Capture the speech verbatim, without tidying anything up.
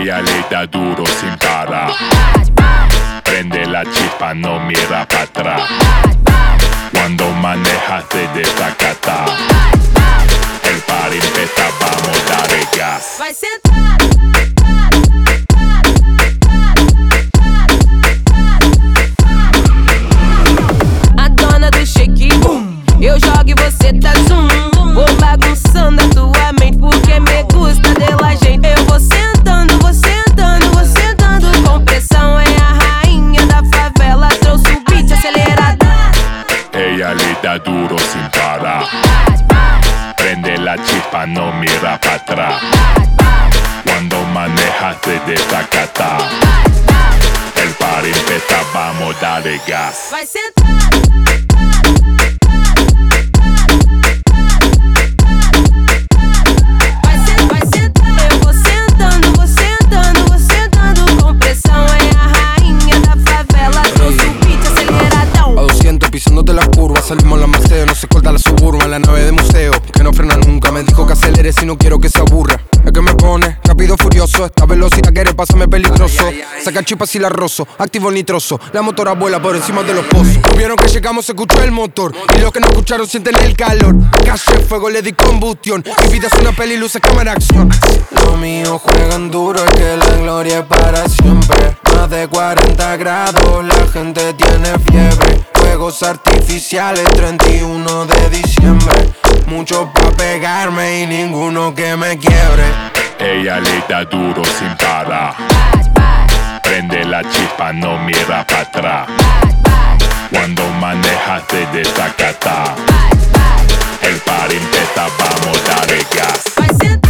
Ella le da duro sin parar. Prende la chispa, no mira para atrás. Cuando manejas te desacata. El party empieza, vamos a darle gas. Vai sentar. A dona do shake, boom. Eu jogo e você tá zoom. Vou bagunçando a tua mente porque me gusta dela gente. Eu vou sentando, vou sentando, vou sentando com pressão. É a rainha da favela, trouxe o beat acelerado. Ella le da duro sin parar. Prende la chispa, no mira para atrás. Cuando manejas te desacata. El party empieza, vamos a darle gas. Vai sentar. Pisándote las curvas, salimos la Maceo, no se corta la Suburban, la nave de museo, que no frena nunca, me dijo que acelere si no quiero que se aburra. Es que me pone rápido furioso, esta velocidad quiere pasarme peligroso. Saca chispas y la rozo, activo nitroso, la motora vuela por encima de los pozos. Vieron que llegamos, se escuchó el motor, y los que no escucharon sienten el calor. Calle, fuego, le di combustión, mi vida es una peli, luces, cámara, acción. Los míos juegan duro, es que la gloria es para siempre. Más de cuarenta grados, la gente tiene fiebre. Fuegos artificiales, treinta y uno de diciembre. Mucho pa' pegarme y ninguno que me quiebre. Ella le da duro sin parar. Prende la chispa, no mira para atrás. Cuando manejas te desacata. El party empieza, vamos a darle gas.